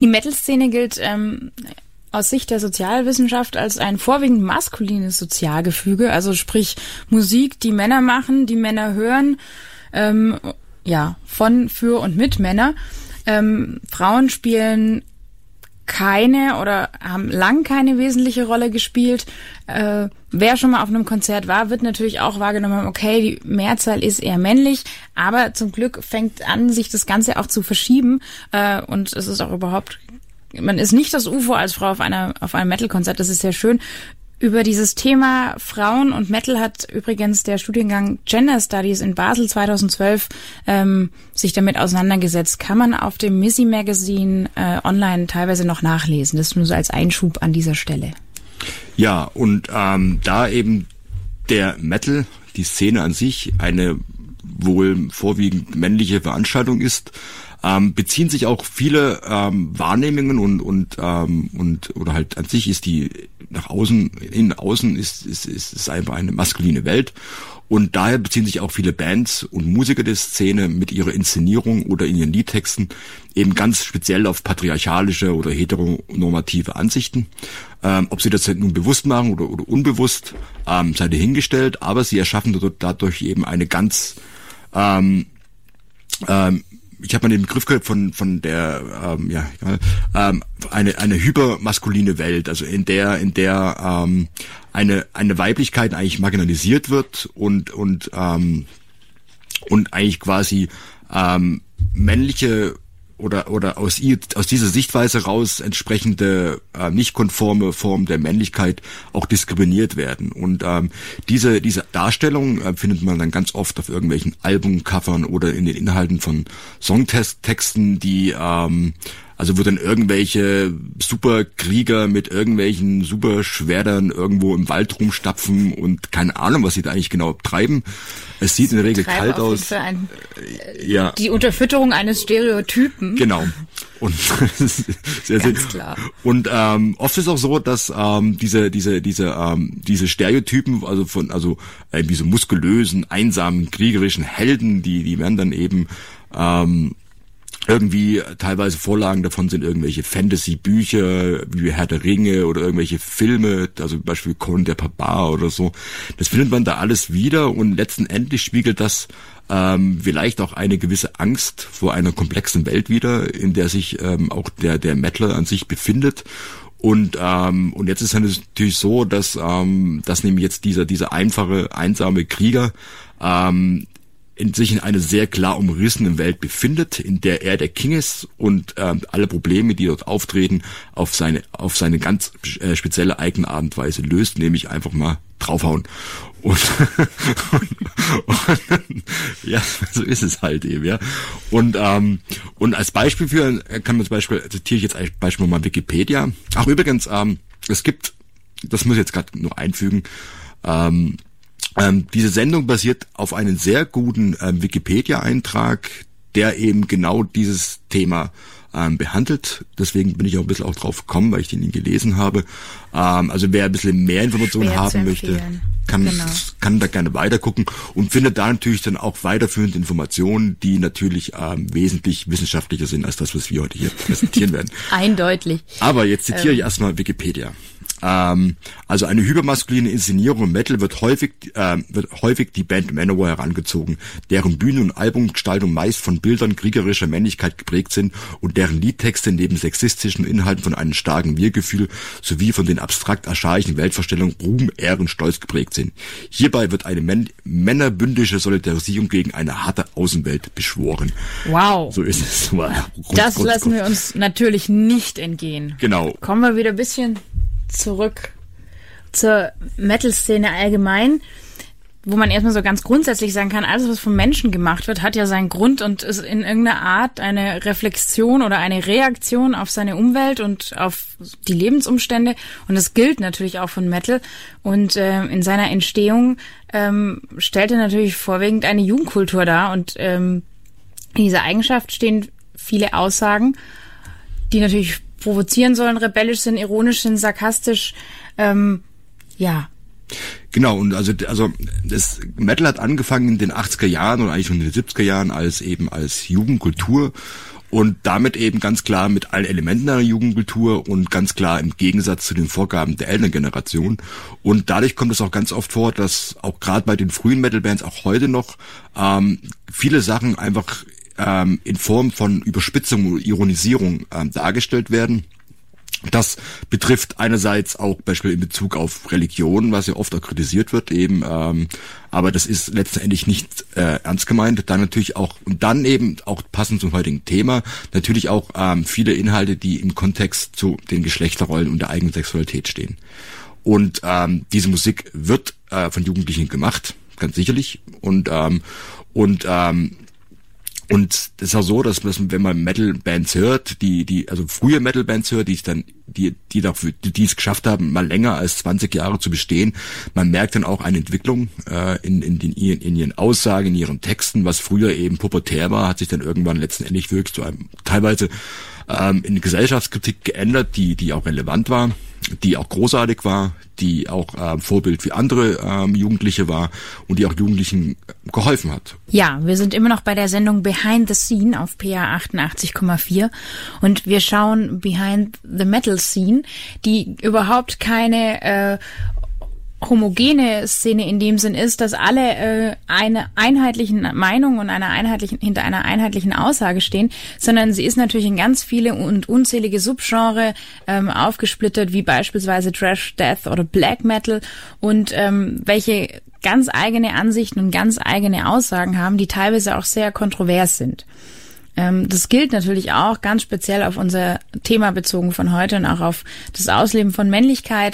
Die Metal-Szene gilt aus Sicht der Sozialwissenschaft als ein vorwiegend maskulines Sozialgefüge, also sprich Musik, die Männer machen, die Männer hören, von, für und mit Männer. Frauen spielen keine oder haben lang keine wesentliche Rolle gespielt. Wer schon mal auf einem Konzert war, wird natürlich auch wahrgenommen haben, okay, die Mehrzahl ist eher männlich, aber zum Glück fängt an, sich das Ganze auch zu verschieben und es ist auch überhaupt, man ist nicht das UFO als Frau auf einem Metal-Konzert, das ist sehr schön. Über dieses Thema Frauen und Metal hat übrigens der Studiengang Gender Studies in Basel 2012 sich damit auseinandergesetzt. Kann man auf dem Missy Magazine online teilweise noch nachlesen. Das nur so als Einschub an dieser Stelle. Ja, und da eben der Metal, die Szene an sich, eine wohl vorwiegend männliche Veranstaltung ist, beziehen sich auch viele Wahrnehmungen und oder halt an sich ist die nach außen, innen außen ist einfach eine maskuline Welt und daher beziehen sich auch viele Bands und Musiker der Szene mit ihrer Inszenierung oder in ihren Liedtexten eben ganz speziell auf patriarchalische oder heteronormative Ansichten. Ob sie das nun bewusst machen oder unbewusst, sei dahingestellt, aber sie erschaffen dadurch eben eine ganz ich habe mal den Begriff gehört von der eine hypermaskuline Welt, also in der eine Weiblichkeit eigentlich marginalisiert wird und eigentlich quasi männliche oder aus dieser Sichtweise raus entsprechende nicht konforme Formen der Männlichkeit auch diskriminiert werden. Und diese Darstellung findet man dann ganz oft auf irgendwelchen Albumcovern oder in den Inhalten von Songtexten, die also wo dann irgendwelche Superkrieger mit irgendwelchen Superschwertern irgendwo im Wald rumstapfen und keine Ahnung, was sie da eigentlich genau treiben. Es sieht in der Regel kalt aus. Die Unterfütterung eines Stereotypen. Genau. Und ganz klar. Und oft ist auch so, dass diese Stereotypen, also irgendwie so muskulösen, einsamen, kriegerischen Helden, die werden dann eben irgendwie teilweise Vorlagen davon sind irgendwelche Fantasy-Bücher wie Herr der Ringe oder irgendwelche Filme, also zum Beispiel Conan der Barbar oder so. Das findet man da alles wieder und letztendlich spiegelt das vielleicht auch eine gewisse Angst vor einer komplexen Welt wider, in der sich auch der Metaler an sich befindet. Und jetzt ist es natürlich so, dass nämlich jetzt dieser einfache, einsame Krieger sich in einer sehr klar umrissenen Welt befindet, in der er der King ist und alle Probleme, die dort auftreten, auf seine ganz spezielle eigene Art und Weise löst, nämlich einfach mal draufhauen. Und ja, so ist es halt eben, ja. Und als Beispiel kann man zum Beispiel, zitiere ich jetzt als Beispiel mal Wikipedia. Ach, übrigens, es gibt, das muss ich jetzt gerade nur einfügen, diese Sendung basiert auf einem sehr guten Wikipedia-Eintrag, der eben genau dieses Thema behandelt. Deswegen bin ich auch ein bisschen drauf gekommen, weil ich den gelesen habe. Also wer ein bisschen mehr Informationen haben möchte, kann da gerne weitergucken und findet da natürlich dann auch weiterführende Informationen, die natürlich wesentlich wissenschaftlicher sind als das, was wir heute hier präsentieren werden. Eindeutig. Aber jetzt zitiere ich erstmal Wikipedia. Also eine hypermaskuline Inszenierung im Metal wird häufig die Band Manowar herangezogen, deren Bühne- und Albumgestaltung meist von Bildern kriegerischer Männlichkeit geprägt sind und deren Liedtexte neben sexistischen Inhalten von einem starken Wir-Gefühl sowie von den abstrakt archaischen Weltvorstellungen Ruhm, Ehre und Stolz geprägt sind. Hierbei wird eine männerbündische Solidarisierung gegen eine harte Außenwelt beschworen. Wow. So ist es. Das lassen wir uns natürlich nicht entgehen. Genau. Kommen wir wieder ein bisschen zurück zur Metal-Szene allgemein, wo man erstmal so ganz grundsätzlich sagen kann, alles, was vom Menschen gemacht wird, hat ja seinen Grund und ist in irgendeiner Art eine Reflexion oder eine Reaktion auf seine Umwelt und auf die Lebensumstände. Und das gilt natürlich auch von Metal. Und in seiner Entstehung stellt er natürlich vorwiegend eine Jugendkultur dar. Und in dieser Eigenschaft stehen viele Aussagen, die natürlich provozieren sollen, rebellisch sind, ironisch sind, sarkastisch, ja. Genau, und also das Metal hat angefangen in den 80er Jahren oder eigentlich schon in den 70er Jahren als Jugendkultur Und damit eben ganz klar mit allen Elementen einer Jugendkultur und ganz klar im Gegensatz zu den Vorgaben der Elterngeneration. Und dadurch kommt es auch ganz oft vor, dass auch gerade bei den frühen Metal-Bands auch heute noch viele Sachen einfach in Form von Überspitzung und Ironisierung dargestellt werden. Das betrifft einerseits auch beispielsweise in Bezug auf Religion, was ja oft auch kritisiert wird, eben, aber das ist letztendlich nicht ernst gemeint. Dann natürlich auch, und dann eben auch passend zum heutigen Thema, natürlich auch viele Inhalte, die im Kontext zu den Geschlechterrollen und der eigenen Sexualität stehen. Und diese Musik wird von Jugendlichen gemacht, ganz sicherlich. Und das ist auch so, dass wenn man Metal-Bands hört, also frühe Metal-Bands hört, die es geschafft haben, mal länger als 20 Jahre zu bestehen, man merkt dann auch eine Entwicklung in ihren Aussagen, in ihren Texten, was früher eben pubertär war, hat sich dann irgendwann letztendlich wirklich zu einem teilweise in Gesellschaftskritik geändert, die auch relevant war, die auch großartig war, die auch Vorbild für andere Jugendliche war und die auch Jugendlichen geholfen hat. Ja, wir sind immer noch bei der Sendung Behind the Scene auf PA 88,4 und wir schauen Behind the Metal Scene, die überhaupt keine homogene Szene in dem Sinn ist, dass alle eine einheitlichen Meinung und hinter einer einheitlichen Aussage stehen, sondern sie ist natürlich in ganz viele und unzählige Subgenre aufgesplittert, wie beispielsweise Thrash, Death oder Black Metal und welche ganz eigene Ansichten und ganz eigene Aussagen haben, die teilweise auch sehr kontrovers sind. Das gilt natürlich auch ganz speziell auf unser Thema bezogen von heute und auch auf das Ausleben von Männlichkeit.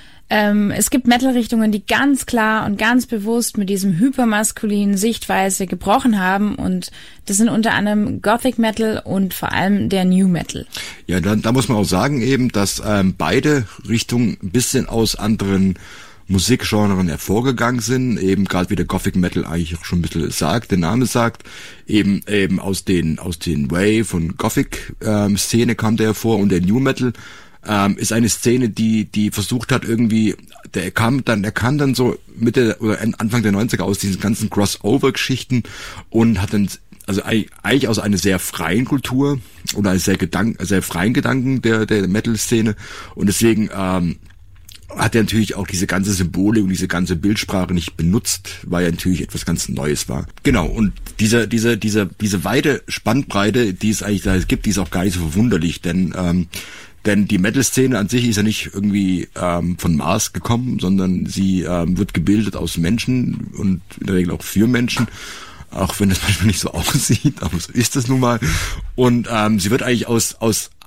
Es gibt Metal-Richtungen, die ganz klar und ganz bewusst mit diesem hypermaskulinen Sichtweise gebrochen haben und das sind unter anderem Gothic Metal und vor allem der New Metal. Ja, da muss man auch sagen eben, dass beide Richtungen ein bisschen aus anderen Musikgenren hervorgegangen sind, eben gerade wie der Gothic Metal eigentlich auch schon ein bisschen sagt, der Name sagt, eben aus den Wave und Gothic Szene kam der hervor und der New Metal ist eine Szene, die versucht hat irgendwie, der kam dann so Mitte oder Anfang der 90er aus diesen ganzen Crossover-Geschichten und hat dann also eigentlich aus einer sehr freien Kultur oder einer sehr freien Gedanken der Metal-Szene und deswegen hat er natürlich auch diese ganze Symbolik und diese ganze Bildsprache nicht benutzt, weil er natürlich etwas ganz Neues war. Genau, und diese weite Spannbreite, die es eigentlich da gibt, die ist auch gar nicht so verwunderlich, denn die Metal-Szene an sich ist ja nicht irgendwie von Mars gekommen, sondern sie wird gebildet aus Menschen und in der Regel auch für Menschen, auch wenn das manchmal nicht so aussieht, aber so ist das nun mal. Und sie wird eigentlich aus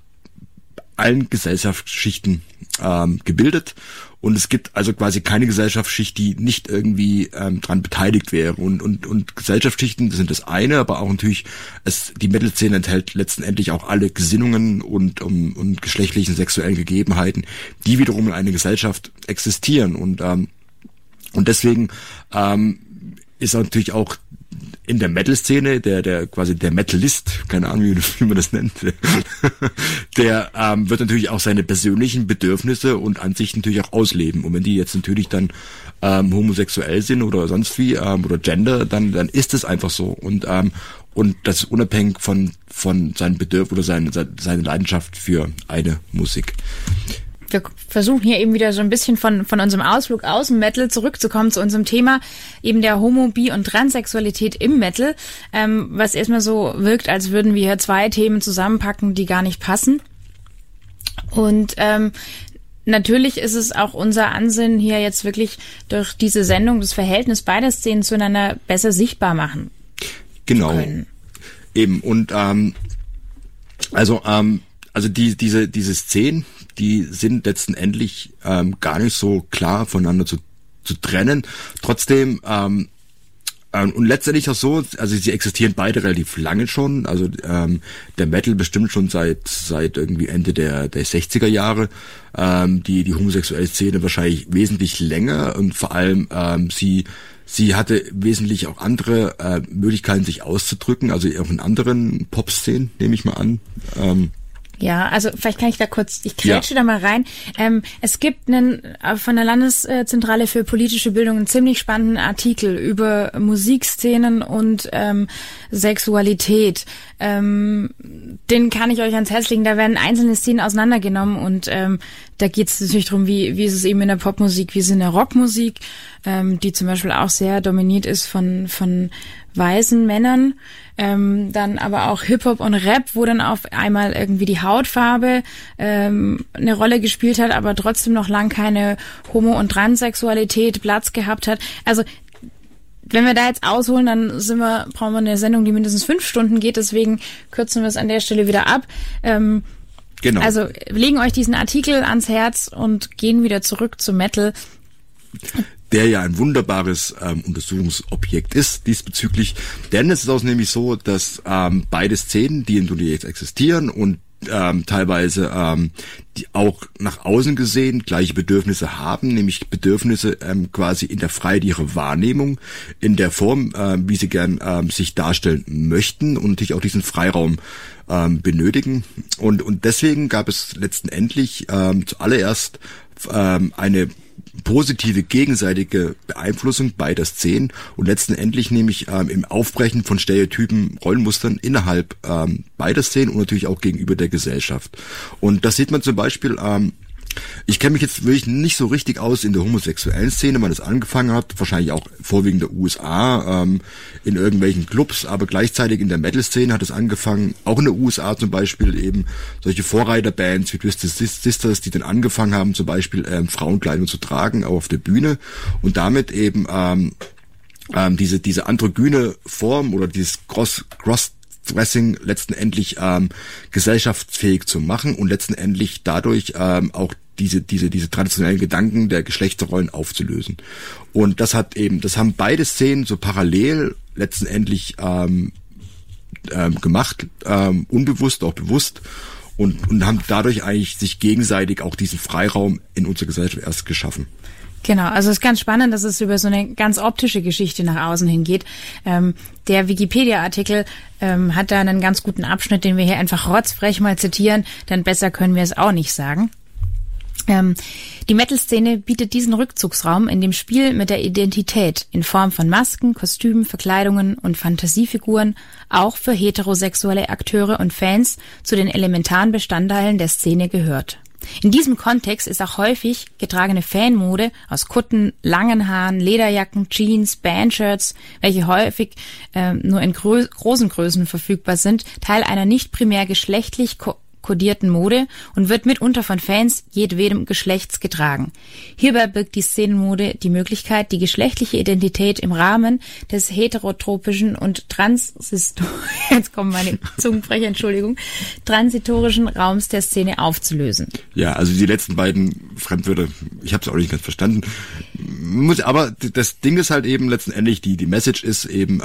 allen Gesellschaftsschichten gebildet und es gibt also quasi keine Gesellschaftsschicht, die nicht irgendwie dran beteiligt wäre und Gesellschaftsschichten sind das eine, aber auch natürlich die Metal-Szene enthält letztendlich auch alle Gesinnungen und geschlechtlichen sexuellen Gegebenheiten, die wiederum in einer Gesellschaft existieren und deswegen ist natürlich auch in der Metal-Szene, der quasi der Metalist, keine Ahnung, wie man das nennt, der wird natürlich auch seine persönlichen Bedürfnisse und Ansichten natürlich auch ausleben. Und wenn die jetzt natürlich dann homosexuell sind oder sonst wie oder Gender, dann ist es einfach so. Und das ist unabhängig von seinen Bedürfnissen oder seine Leidenschaft für eine Musik. Wir versuchen hier eben wieder so ein bisschen von unserem Ausflug aus dem Metal zurückzukommen zu unserem Thema eben der Homo-, Bi- und Transsexualität im Metal, was erstmal so wirkt, als würden wir hier zwei Themen zusammenpacken, die gar nicht passen. Und natürlich ist es auch unser Ansinnen, hier jetzt wirklich durch diese Sendung das Verhältnis beider Szenen zueinander besser sichtbar machen genau. zu können. Eben, und also diese Szenen, die sind letztendlich gar nicht so klar voneinander zu trennen. Trotzdem und letztendlich auch so, also sie existieren beide relativ lange schon. Also der Metal bestimmt schon seit irgendwie Ende der 60er Jahre. Die homosexuelle Szene wahrscheinlich wesentlich länger und vor allem sie hatte wesentlich auch andere Möglichkeiten, sich auszudrücken, also auch in anderen Pop-Szenen, nehme ich mal an. Ja, also vielleicht kann ich da kurz, ich grätsche da mal rein. Es gibt von der Landeszentrale für politische Bildung einen ziemlich spannenden Artikel über Musikszenen und Sexualität. Den kann ich euch ans Herz legen. Da werden einzelne Szenen auseinandergenommen und da geht es natürlich darum, wie ist es eben in der Popmusik, wie ist es in der Rockmusik, die zum Beispiel auch sehr dominiert ist von weißen Männern. Dann aber auch Hip-Hop und Rap, wo dann auf einmal irgendwie die Hautfarbe eine Rolle gespielt hat, aber trotzdem noch lang keine Homo- und Transsexualität Platz gehabt hat. Also wenn wir da jetzt ausholen, dann brauchen wir eine Sendung, die mindestens 5 Stunden geht, deswegen kürzen wir es an der Stelle wieder ab. Genau. Also legen euch diesen Artikel ans Herz und gehen wieder zurück zu Metal. Der ja ein wunderbares Untersuchungsobjekt ist diesbezüglich. Denn es ist auch nämlich so, dass beide Szenen, die in jetzt existieren und teilweise die auch nach außen gesehen gleiche Bedürfnisse haben, nämlich Bedürfnisse quasi in der Freiheit ihrer Wahrnehmung, in der Form, wie sie gern sich darstellen möchten und natürlich auch diesen Freiraum benötigen. Und deswegen gab es letztendlich zuallererst eine positive gegenseitige Beeinflussung beider Szenen und letztendlich nämlich im Aufbrechen von Stereotypen, Rollenmustern innerhalb beider Szenen und natürlich auch gegenüber der Gesellschaft. Und das sieht man zum Beispiel, ich kenne mich jetzt wirklich nicht so richtig aus in der homosexuellen Szene, wann es angefangen hat, wahrscheinlich auch vorwiegend der USA, in irgendwelchen Clubs, aber gleichzeitig in der Metal-Szene hat es angefangen, auch in der USA zum Beispiel eben solche Vorreiterbands wie Twisted Sisters, die dann angefangen haben, zum Beispiel Frauenkleidung zu tragen, auch auf der Bühne und damit eben diese androgyne Form oder dieses Cross-Dressing letztendlich gesellschaftsfähig zu machen und letztendlich dadurch auch diese traditionellen Gedanken der Geschlechterrollen aufzulösen. Und das haben beide Szenen so parallel letztendlich gemacht, unbewusst, auch bewusst und haben dadurch eigentlich sich gegenseitig auch diesen Freiraum in unserer Gesellschaft erst geschaffen. Genau, also es ist ganz spannend, dass es über so eine ganz optische Geschichte nach außen hingeht. Der Wikipedia-Artikel hat da einen ganz guten Abschnitt, den wir hier einfach rotzfrech mal zitieren, denn besser können wir es auch nicht sagen. Die Metal-Szene bietet diesen Rückzugsraum in dem Spiel mit der Identität in Form von Masken, Kostümen, Verkleidungen und Fantasiefiguren auch für heterosexuelle Akteure und Fans zu den elementaren Bestandteilen der Szene gehört. In diesem Kontext ist auch häufig getragene Fanmode aus Kutten, langen Haaren, Lederjacken, Jeans, Bandshirts, welche häufig nur in großen Größen verfügbar sind, Teil einer nicht primär geschlechtlich kodierten Mode und wird mitunter von Fans jedwedem Geschlechts getragen. Hierbei birgt die Szenenmode die Möglichkeit, die geschlechtliche Identität im Rahmen des heterotropischen und transitorischen Raums der Szene aufzulösen. Ja, also die letzten beiden Fremdwörter, ich habe es auch nicht ganz verstanden. Aber das Ding ist halt eben letztendlich, die Message ist eben,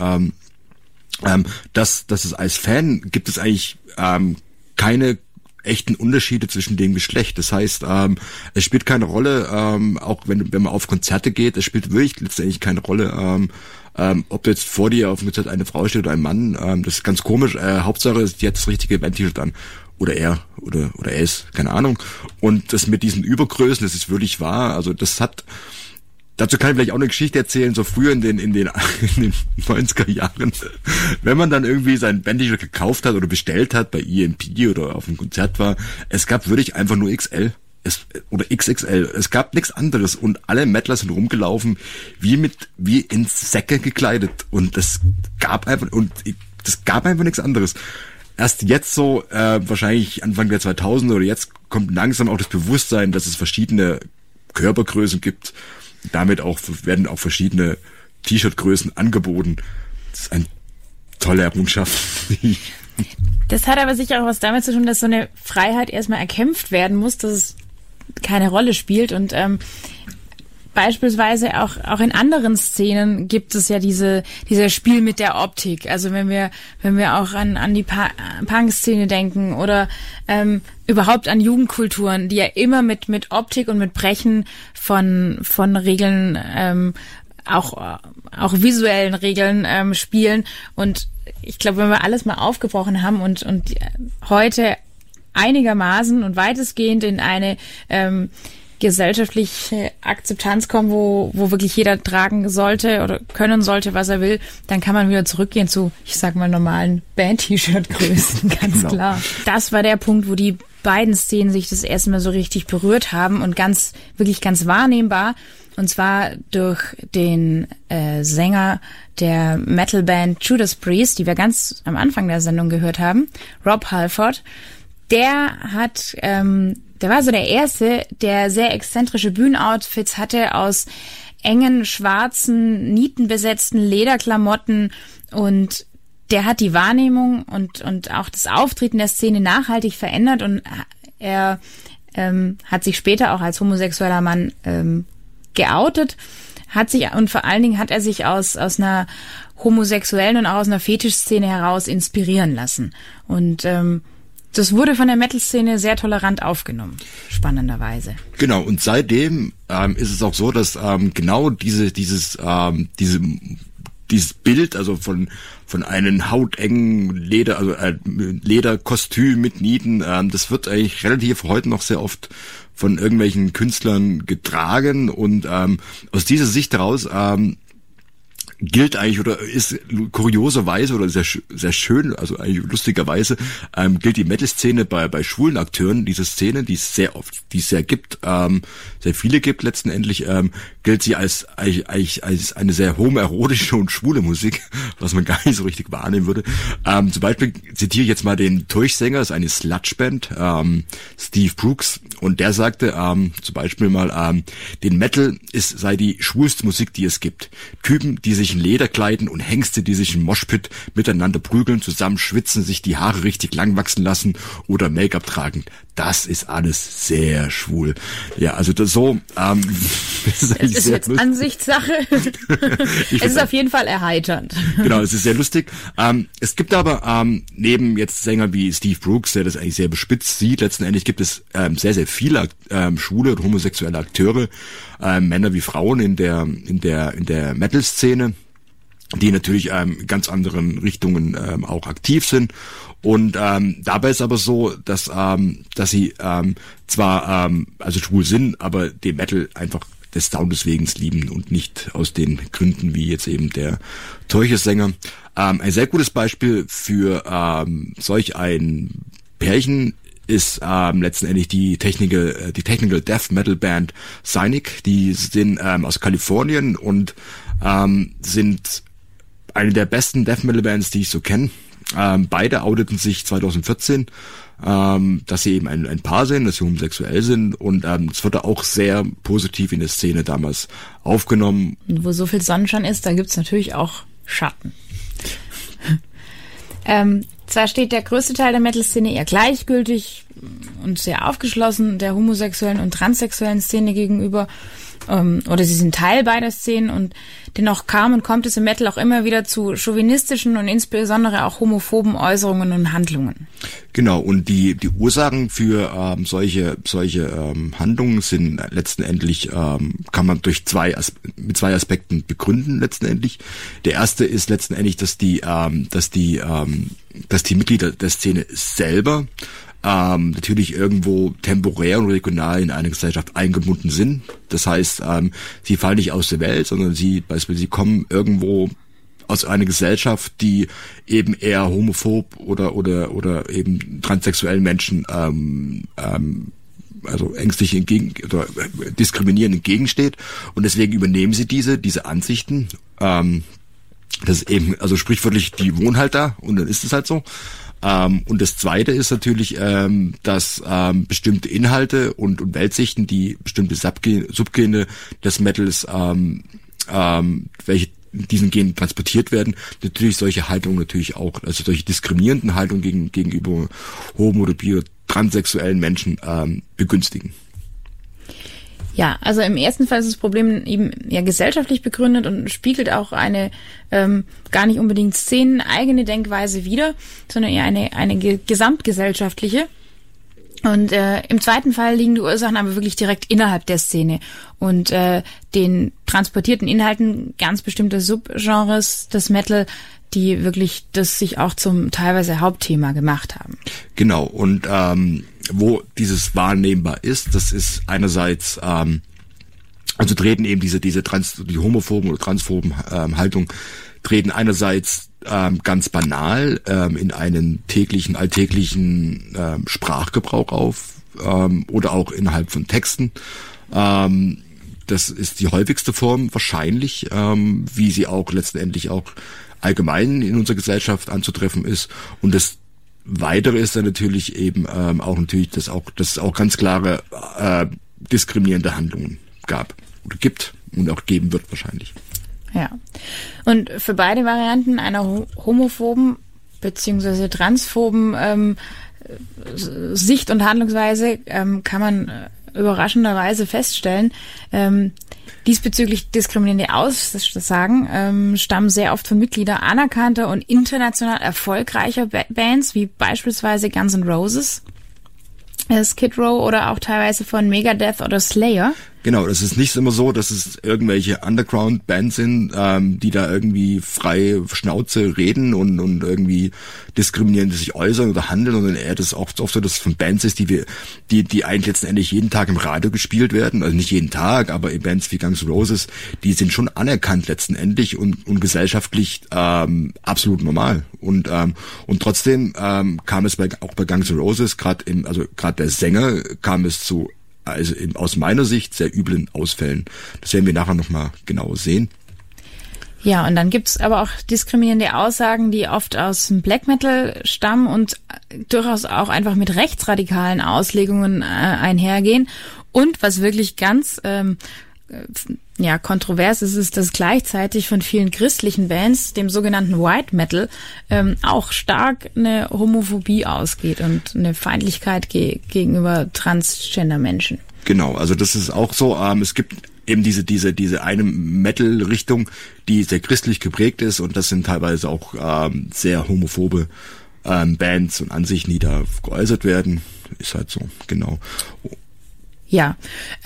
dass es als Fan gibt es eigentlich keine echten Unterschiede zwischen dem Geschlecht. Das heißt, es spielt keine Rolle, auch wenn man auf Konzerte geht, es spielt wirklich letztendlich keine Rolle, ob jetzt vor dir auf dem Konzert eine Frau steht oder ein Mann. Das ist ganz komisch. Hauptsache, die hat das richtige Band-T-Shirt an. Oder er oder es, keine Ahnung. Und das mit diesen Übergrößen, das ist wirklich wahr. Also dazu kann ich vielleicht auch eine Geschichte erzählen, so früher in den 90er Jahren, wenn man dann irgendwie sein Band-T-Shirt gekauft hat oder bestellt hat bei EMP oder auf einem Konzert war, es gab wirklich einfach nur XL oder XXL. Es gab nichts anderes und alle Mettler sind rumgelaufen wie in Säcke gekleidet und das gab einfach nichts anderes. Erst jetzt so, wahrscheinlich Anfang der 2000er oder jetzt kommt langsam auch das Bewusstsein, dass es verschiedene Körpergrößen gibt. Damit werden auch verschiedene T-Shirt-Größen angeboten. Das ist eine tolle Errungenschaft. Das hat aber sicher auch was damit zu tun, dass so eine Freiheit erstmal erkämpft werden muss, dass es keine Rolle spielt. Und beispielsweise auch in anderen Szenen gibt es ja dieser Spiel mit der Optik. Also wenn wir auch an die Punk-Szene denken oder überhaupt an Jugendkulturen, die ja immer mit Optik und mit Brechen von Regeln, auch visuellen Regeln spielen. Und ich glaube, wenn wir alles mal aufgebrochen haben und heute einigermaßen und weitestgehend in eine gesellschaftliche Akzeptanz kommen, wo wirklich jeder tragen sollte oder können sollte, was er will, dann kann man wieder zurückgehen zu, ich sag mal, normalen Band-T-Shirt-Größen, ganz klar. Das war der Punkt, wo die beiden Szenen sich das erste Mal so richtig berührt haben und wirklich ganz wahrnehmbar. Und zwar durch den Sänger der Metalband Judas Priest, die wir ganz am Anfang der Sendung gehört haben, Rob Halford. Der war so der Erste, der sehr exzentrische Bühnenoutfits hatte aus engen, schwarzen, nietenbesetzten Lederklamotten, und der hat die Wahrnehmung und auch das Auftreten der Szene nachhaltig verändert, und er hat sich später auch als homosexueller Mann geoutet, und vor allen Dingen hat er sich aus einer homosexuellen und auch aus einer Fetischszene heraus inspirieren lassen. Und das wurde von der Metal-Szene sehr tolerant aufgenommen, spannenderweise. Genau, und seitdem ist es auch so, dass genau dieses Bild, also von einem hautengen Lederkostüm mit Nieten, das wird eigentlich relativ heute noch sehr oft von irgendwelchen Künstlern getragen, und aus dieser Sicht heraus gilt eigentlich oder ist kurioserweise oder sehr schön, also eigentlich lustigerweise, gilt die Metal-Szene bei schwulen Akteuren, diese Szene, die es sehr gibt, sehr viele gibt letztendlich, gilt sie als eine sehr homoerotische und schwule Musik, was man gar nicht so richtig wahrnehmen würde. Zum Beispiel zitiere ich jetzt mal den Turch-Sänger, das ist eine Sludge-Band, Steve Brooks, und der sagte zum Beispiel mal, den Metal sei die schwulste Musik, die es gibt. Typen, die sich in Leder kleiden, und Hengste, die sich im Moshpit miteinander prügeln, zusammen schwitzen, sich die Haare richtig lang wachsen lassen oder Make-up tragen. Das ist alles sehr schwul. Ja, also das so. Das ist jetzt lustig. Ansichtssache. Es ist auf jeden Fall erheiternd. Genau, es ist sehr lustig. Es gibt aber neben jetzt Sänger wie Steve Brooks, der das eigentlich sehr bespitzt sieht, letzten Endes gibt es sehr, sehr viele schwule und homosexuelle Akteure, Männer wie Frauen in der Metal-Szene, die natürlich in ganz anderen Richtungen auch aktiv sind. Und dabei ist aber so, dass sie zwar also schwul sind, aber den Metal einfach des Soundes wegen lieben und nicht aus den Gründen wie jetzt eben der Turch-Sänger. Ein sehr gutes Beispiel für solch ein Pärchen ist letztendlich die Technical Death Metal Band Cynic. Die sind aus Kalifornien und sind eine der besten Death Metal Bands, die ich so kenne. Beide outeten sich 2014, dass sie eben ein Paar sind, dass sie homosexuell sind, und es wurde auch sehr positiv in der Szene damals aufgenommen. Und wo so viel Sonnenschein ist, da gibt's natürlich auch Schatten. Zwar steht der größte Teil der Metal-Szene eher gleichgültig und sehr aufgeschlossen der homosexuellen und transsexuellen Szene gegenüber, oder sie sind Teil beider Szenen, und dennoch kam und kommt es im Metal auch immer wieder zu chauvinistischen und insbesondere auch homophoben Äußerungen und Handlungen. Genau, und die Ursachen für solche Handlungen sind letztendlich, kann man mit zwei Aspekten begründen letztendlich. Der erste ist letztendlich, dass die Mitglieder der Szene selber natürlich irgendwo temporär und regional in eine Gesellschaft eingebunden sind. Das heißt, sie fallen nicht aus der Welt, sondern sie kommen irgendwo aus einer Gesellschaft, die eben eher homophob oder eben transsexuellen Menschen also ängstlich oder diskriminierend entgegensteht, und deswegen übernehmen sie diese Ansichten. Das ist eben, also sprichwörtlich, die wohnen halt da, und dann ist es halt so. Und das Zweite ist natürlich, dass bestimmte Inhalte und Weltsichten, die bestimmte Subgene des Metals, welche diesen Genen transportiert werden, natürlich solche Haltungen natürlich auch, also solche diskriminierenden Haltungen gegenüber homo- oder transsexuellen Menschen begünstigen. Ja, also im ersten Fall ist das Problem eben ja gesellschaftlich begründet und spiegelt auch eine gar nicht unbedingt szeneneigene Denkweise wider, sondern eher eine gesamtgesellschaftliche. Und im zweiten Fall liegen die Ursachen aber wirklich direkt innerhalb der Szene und den transportierten Inhalten ganz bestimmter Subgenres des Metal, die wirklich das sich auch zum teilweise Hauptthema gemacht haben. Genau, und wo dieses wahrnehmbar ist, das ist einerseits, also treten eben die homophoben oder transphoben Haltung, treten einerseits ganz banal in einen alltäglichen Sprachgebrauch auf oder auch innerhalb von Texten. Das ist die häufigste Form wahrscheinlich, wie sie auch letztendlich auch allgemein in unserer Gesellschaft anzutreffen ist. Und das Weitere ist dann natürlich eben auch natürlich, dass es auch ganz klare diskriminierende Handlungen gab oder gibt und auch geben wird wahrscheinlich. Ja. Und für beide Varianten einer homophoben bzw. transphoben Sicht und Handlungsweise kann man überraschenderweise feststellen, diesbezüglich diskriminierende Aussagen stammen sehr oft von Mitgliedern anerkannter und international erfolgreicher Bands, wie beispielsweise Guns N' Roses, Skid Row oder auch teilweise von Megadeth oder Slayer. Genau, das ist nicht immer so, dass es irgendwelche Underground-Bands sind, die da irgendwie frei Schnauze reden und irgendwie diskriminierend sich äußern oder handeln, sondern eher das auch oft so, dass es von Bands ist, die eigentlich letztendlich jeden Tag im Radio gespielt werden, also nicht jeden Tag, aber Bands wie Guns N' Roses, die sind schon anerkannt letztendlich und gesellschaftlich absolut normal. Und trotzdem kam es auch bei Guns N' Roses, gerade der Sänger, kam es zu aus meiner Sicht sehr üblen Ausfällen. Das werden wir nachher nochmal genau sehen. Ja, und dann gibt's aber auch diskriminierende Aussagen, die oft aus dem Black Metal stammen und durchaus auch einfach mit rechtsradikalen Auslegungen einhergehen. Und was wirklich ganz kontrovers ist, dass gleichzeitig von vielen christlichen Bands, dem sogenannten White Metal, auch stark eine Homophobie ausgeht und eine Feindlichkeit gegenüber Transgender-Menschen. Genau, also das ist auch so. Es gibt eben diese eine Metal-Richtung, die sehr christlich geprägt ist, und das sind teilweise auch sehr homophobe Bands und Ansichten, die da geäußert werden. Ist halt so, genau. Ja,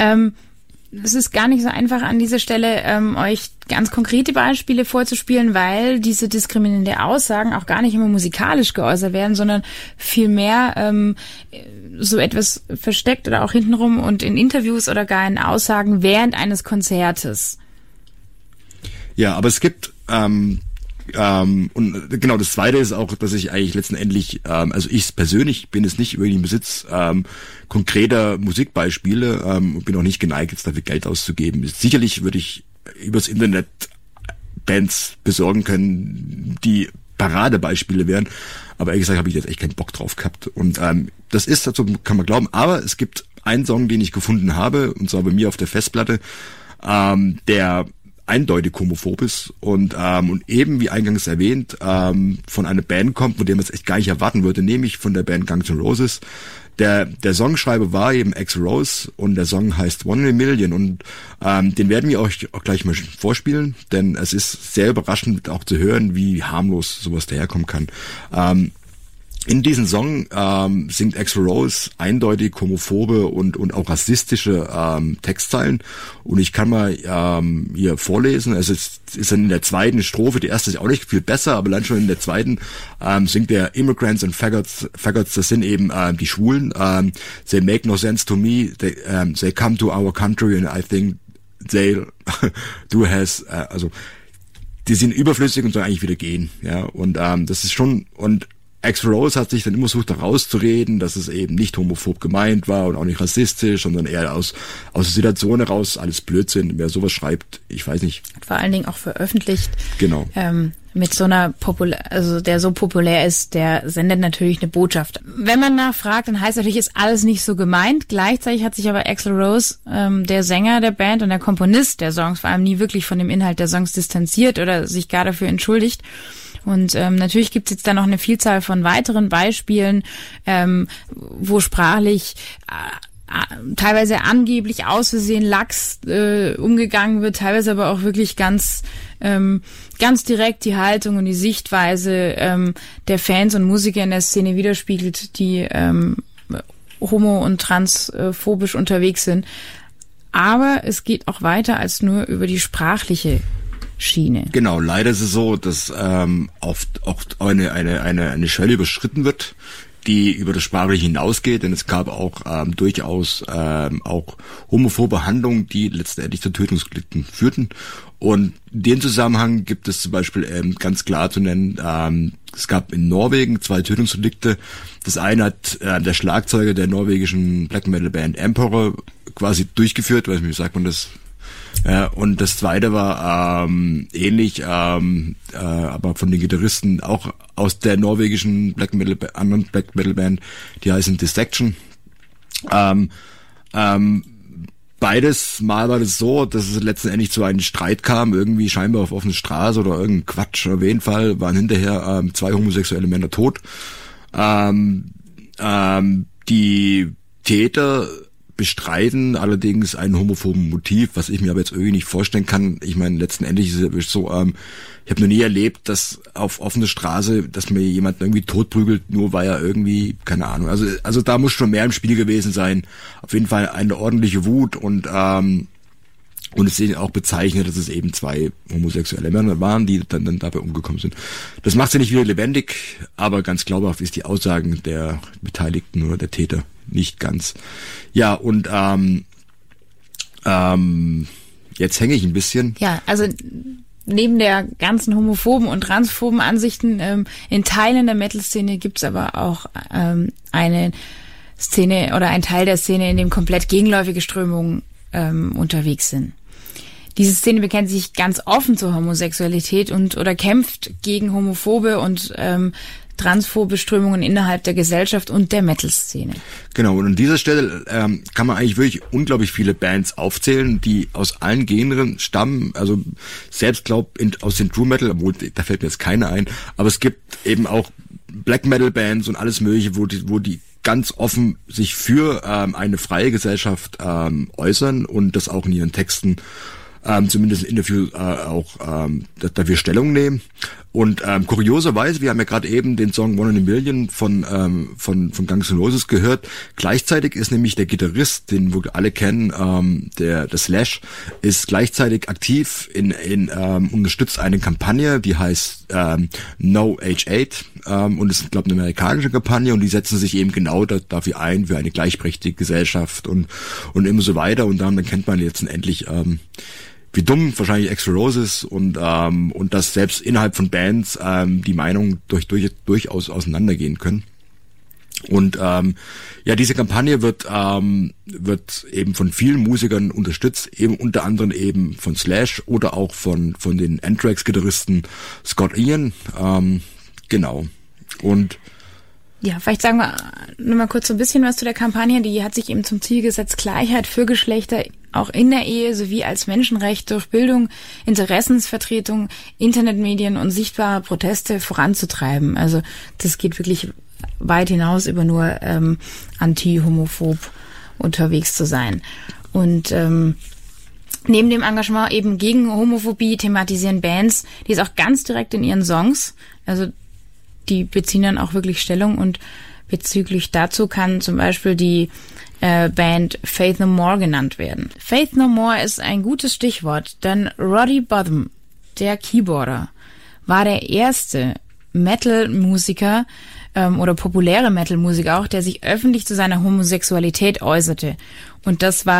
es ist gar nicht so einfach an dieser Stelle, euch ganz konkrete Beispiele vorzuspielen, weil diese diskriminierende Aussagen auch gar nicht immer musikalisch geäußert werden, sondern vielmehr so etwas versteckt oder auch hintenrum und in Interviews oder gar in Aussagen während eines Konzertes. Ja, aber es gibt und genau, das Zweite ist auch, dass ich eigentlich letztendlich, also ich persönlich bin es nicht über den Besitz konkreter Musikbeispiele und bin auch nicht geneigt, jetzt dafür Geld auszugeben. Sicherlich würde ich übers Internet Bands besorgen können, die Paradebeispiele wären, aber ehrlich gesagt habe ich jetzt echt keinen Bock drauf gehabt. Und das ist, dazu kann man glauben, aber es gibt einen Song, den ich gefunden habe, und zwar bei mir auf der Festplatte, der eindeutig homophob ist und eben, wie eingangs erwähnt, von einer Band kommt, von der man es echt gar nicht erwarten würde, nämlich von der Band Guns N' Roses. Der Songschreiber war eben Axl Rose und der Song heißt One in a Million, und den werden wir euch auch gleich mal vorspielen, denn es ist sehr überraschend auch zu hören, wie harmlos sowas daherkommen kann. In diesem Song singt Axl Rose eindeutig homophobe und auch rassistische Textzeilen, und ich kann mal hier vorlesen. Also es ist dann in der zweiten Strophe, die erste ist auch nicht viel besser, aber dann schon in der zweiten singt der Immigrants and Faggots, das sind eben die Schwulen. They make no sense to me, they come to our country and I think they do has, also die sind überflüssig und sollen eigentlich wieder gehen. Ja, und das ist schon, und Axl Rose hat sich dann immer versucht, da rauszureden, dass es eben nicht homophob gemeint war und auch nicht rassistisch, sondern eher aus der Situation heraus, alles Blödsinn. Wer sowas schreibt, ich weiß nicht. Hat vor allen Dingen auch veröffentlicht. Genau. Mit so einer der so populär ist, der sendet natürlich eine Botschaft. Wenn man nachfragt, dann heißt natürlich, ist alles nicht so gemeint. Gleichzeitig hat sich aber Axl Rose, der Sänger der Band und der Komponist der Songs, vor allem nie wirklich von dem Inhalt der Songs distanziert oder sich gar dafür entschuldigt. Und natürlich gibt es jetzt da noch eine Vielzahl von weiteren Beispielen, wo sprachlich teilweise angeblich aus Versehen lax umgegangen wird, teilweise aber auch wirklich ganz direkt die Haltung und die Sichtweise der Fans und Musiker in der Szene widerspiegelt, die homo- und transphobisch unterwegs sind. Aber es geht auch weiter als nur über die sprachliche Schiene. Genau, leider ist es so, dass oft auch eine Schwelle überschritten wird, die über das Sprachliche hinausgeht, denn es gab auch durchaus auch homophobe Handlungen, die letztendlich zu Tötungsdelikten führten. Und in dem Zusammenhang gibt es zum Beispiel ganz klar zu nennen, es gab in Norwegen 2 Tötungsdelikte. Das eine hat der Schlagzeuger der norwegischen Black Metal Band Emperor quasi durchgeführt, wie sagt man das? Und das zweite war ähnlich, aber von den Gitarristen auch aus der norwegischen anderen Black Metal Band, die heißen Dissection. Beides Mal war das so, dass es letztendlich zu einem Streit kam, irgendwie scheinbar auf offener Straße oder irgendein Quatsch. Auf jeden Fall waren hinterher 2 homosexuelle Männer tot. Die Täter bestreiten allerdings einen homophoben Motiv, was ich mir aber jetzt irgendwie nicht vorstellen kann. Ich meine, letzten Endes ist es so, ich habe noch nie erlebt, dass auf offener Straße, dass mir jemand irgendwie totprügelt, nur weil er irgendwie, keine Ahnung. Also da muss schon mehr im Spiel gewesen sein. Auf jeden Fall eine ordentliche Wut und es ist auch bezeichnet, dass es eben 2 homosexuelle Männer waren, die dann dabei umgekommen sind. Das macht sie nicht wieder lebendig, aber ganz glaubhaft ist die Aussagen der Beteiligten oder der Täter nicht ganz. Ja, und jetzt hänge ich ein bisschen. Ja, also neben der ganzen homophoben und transphoben Ansichten in Teilen der Metal-Szene gibt's aber auch eine Szene oder ein Teil der Szene, in dem komplett gegenläufige Strömungen unterwegs sind. Diese Szene bekennt sich ganz offen zur Homosexualität oder kämpft gegen homophobe und transphobe Strömungen innerhalb der Gesellschaft und der Metal-Szene. Genau, und an dieser Stelle kann man eigentlich wirklich unglaublich viele Bands aufzählen, die aus allen Genren stammen. Also selbst aus dem True Metal, obwohl da fällt mir jetzt keine ein, aber es gibt eben auch Black Metal Bands und alles Mögliche, wo die ganz offen sich für eine freie Gesellschaft äußern und das auch in ihren Texten zumindest in Interviews auch dafür Stellung nehmen. Und kurioserweise, wir haben ja gerade eben den Song One in a Million von Guns N' Roses gehört. Gleichzeitig ist nämlich der Gitarrist, den wir alle kennen, der Slash, ist gleichzeitig aktiv unterstützt eine Kampagne, die heißt No H8 und ist, glaube ich, eine amerikanische Kampagne und die setzen sich eben genau dafür ein, für eine gleichberechtigte Gesellschaft und immer so weiter. Und dann kennt man jetzt endlich wie dumm wahrscheinlich Axl Roses und dass selbst innerhalb von Bands die Meinungen durchaus auseinandergehen können. Und diese Kampagne wird eben von vielen Musikern unterstützt, eben unter anderem eben von Slash oder auch von den Anthrax-Gitarristen Scott Ian. Genau. Und ja, vielleicht sagen wir nur mal kurz so ein bisschen was zu der Kampagne. Die hat sich eben zum Ziel gesetzt, Gleichheit für Geschlechter auch in der Ehe sowie als Menschenrecht durch Bildung, Interessensvertretung, Internetmedien und sichtbare Proteste voranzutreiben. Also das geht wirklich weit hinaus über nur anti-homophob unterwegs zu sein. Und neben dem Engagement eben gegen Homophobie thematisieren Bands, die es auch ganz direkt in ihren Songs, also die beziehen dann auch wirklich Stellung und bezüglich dazu kann zum Beispiel die Band Faith No More genannt werden. Faith No More ist ein gutes Stichwort, denn Roddy Bottom, der Keyboarder, war der erste Metal-Musiker oder populäre Metal-Musiker auch, der sich öffentlich zu seiner Homosexualität äußerte. Und das war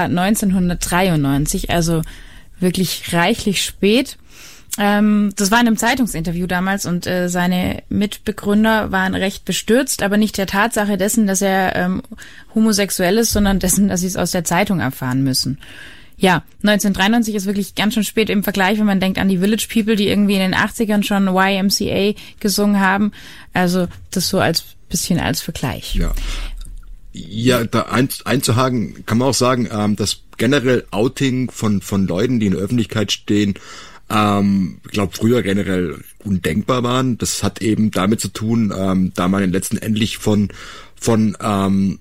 1993, also wirklich reichlich spät. Das war in einem Zeitungsinterview damals und seine Mitbegründer waren recht bestürzt, aber nicht der Tatsache dessen, dass er homosexuell ist, sondern dessen, dass sie es aus der Zeitung erfahren müssen. Ja, 1993 ist wirklich ganz schön spät im Vergleich, wenn man denkt an die Village People, die irgendwie in den 80ern schon YMCA gesungen haben. Also das so als bisschen als Vergleich. Ja, da einzuhaken kann man auch sagen, dass generell Outing von Leuten, die in der Öffentlichkeit stehen, ich glaube früher generell undenkbar waren. Das hat eben damit zu tun, da man letztendlich von seinen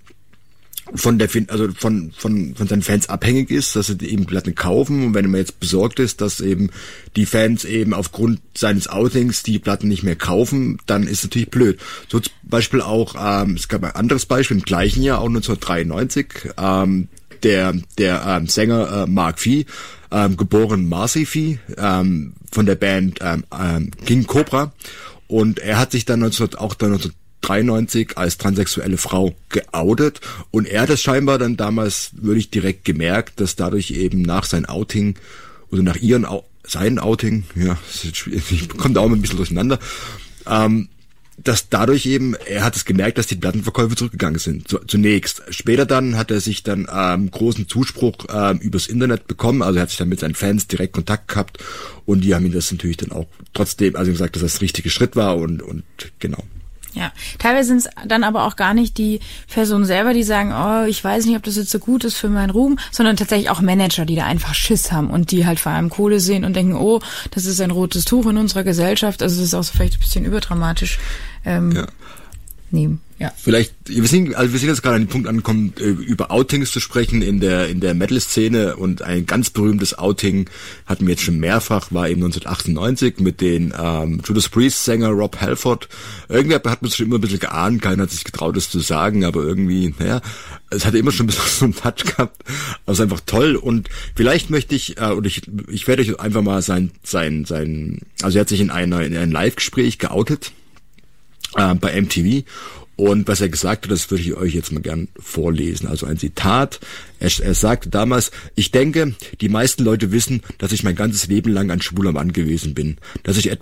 Fans abhängig ist, dass sie eben Platten kaufen und wenn man jetzt besorgt ist, dass eben die Fans eben aufgrund seines Outings die Platten nicht mehr kaufen, dann ist natürlich blöd. So zum Beispiel auch, es gab ein anderes Beispiel im gleichen Jahr, auch 1993, der Sänger Mark Fee geboren Marcy von der Band King Cobra. Und er hat sich dann 1993 als transsexuelle Frau geoutet. Und er hat es scheinbar dann damals wirklich direkt gemerkt, dass dadurch eben nach seinem Outing oder nach sein Outing, ja, ich komme da auch ein bisschen durcheinander, dass dadurch eben, er hat es gemerkt, dass die Plattenverkäufe zurückgegangen sind, zunächst. Später dann hat er sich dann großen Zuspruch übers Internet bekommen, also er hat sich dann mit seinen Fans direkt Kontakt gehabt und die haben ihm das natürlich dann auch trotzdem, also gesagt, dass das der richtige Schritt war und genau. Ja, teilweise sind es dann aber auch gar nicht die Personen selber, die sagen, oh, ich weiß nicht, ob das jetzt so gut ist für meinen Ruhm, sondern tatsächlich auch Manager, die da einfach Schiss haben und die halt vor allem Kohle sehen und denken, oh, das ist ein rotes Tuch in unserer Gesellschaft, also das ist auch so vielleicht ein bisschen überdramatisch nehmen. Ja. Vielleicht, wir sind jetzt gerade an den Punkt angekommen, über Outings zu sprechen in der Metal-Szene, und ein ganz berühmtes Outing hatten wir jetzt schon mehrfach, war eben 1998 mit den Judas Priest-Sänger Rob Halford. Irgendwie hat man es schon immer ein bisschen geahnt, keiner hat sich getraut, das zu sagen, aber irgendwie, naja, es hatte immer schon ein bisschen so einen Touch gehabt, aber es ist einfach toll. Und vielleicht möchte ich, ich werde euch einfach mal also er hat sich in einem Live-Gespräch geoutet, bei MTV. Und was er gesagt hat, das würde ich euch jetzt mal gern vorlesen. Also ein Zitat. Er sagte damals: Ich denke, die meisten Leute wissen, dass ich mein ganzes Leben lang ein schwuler Mann gewesen bin. Das ist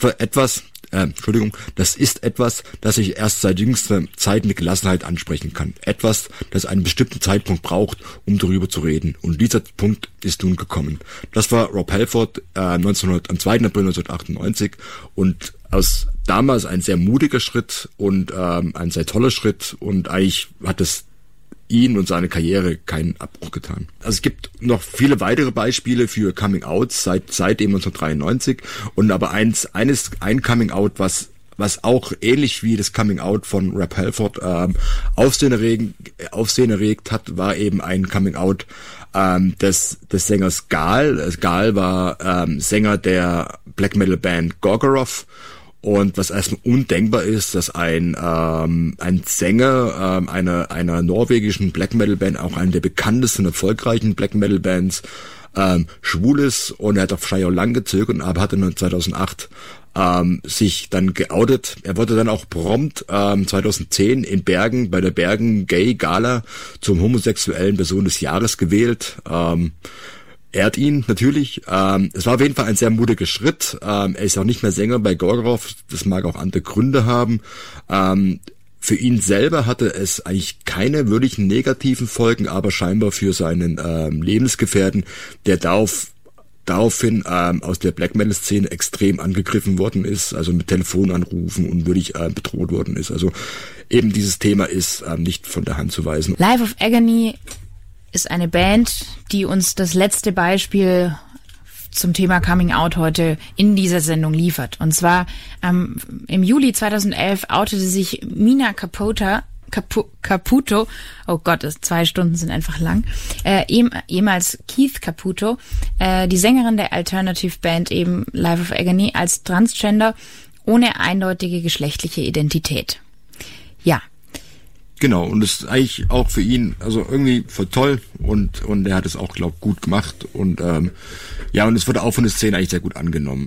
etwas, das ich erst seit jüngster Zeit mit Gelassenheit ansprechen kann. Etwas, das einen bestimmten Zeitpunkt braucht, um darüber zu reden. Und dieser Punkt ist nun gekommen. Das war Rob Halford am 2. April 1998. Und aus damals ein sehr mutiger Schritt und ein sehr toller Schritt, und eigentlich hat es ihn und seine Karriere keinen Abbruch getan. Also es gibt noch viele weitere Beispiele für Coming-Outs seit eben 1993, und aber ein Coming-Out, was auch ähnlich wie das Coming-Out von Rob Halford Aufsehen erregt hat, war eben ein Coming-Out des Sängers Gal. Gal war Sänger der Black Metal Band Gorgoroth. Und was erstmal undenkbar ist, dass ein Sänger einer norwegischen Black Metal Band, auch einer der bekanntesten, erfolgreichen Black Metal Bands, schwul ist, und er hat auch wahrscheinlich auch lang gezögert, aber hatte dann 2008 sich dann geoutet. Er wurde dann auch prompt 2010 in Bergen bei der Bergen Gay Gala zum homosexuellen Person des Jahres gewählt. Ehrt ihn natürlich. Es war auf jeden Fall ein sehr mutiger Schritt. Er ist auch nicht mehr Sänger bei Gorgoroth. Das mag auch andere Gründe haben. Für ihn selber hatte es eigentlich keine wirklichen negativen Folgen, aber scheinbar für seinen Lebensgefährten, der daraufhin aus der Black Metal Szene extrem angegriffen worden ist, also mit Telefonanrufen und wirklich bedroht worden ist. Also eben dieses Thema ist nicht von der Hand zu weisen. Life of Agony ist eine Band, die uns das letzte Beispiel zum Thema Coming Out heute in dieser Sendung liefert. Und zwar im Juli 2011 outete sich Mina Caputo, oh Gott, 2 Stunden sind einfach lang, ehemals Keith Caputo, die Sängerin der Alternative Band eben Life of Agony, als Transgender ohne eindeutige geschlechtliche Identität. Ja. Genau, und das ist eigentlich auch für ihn, also irgendwie voll toll, und er hat es auch, glaube ich, gut gemacht, und und es wurde auch von der Szene eigentlich sehr gut angenommen.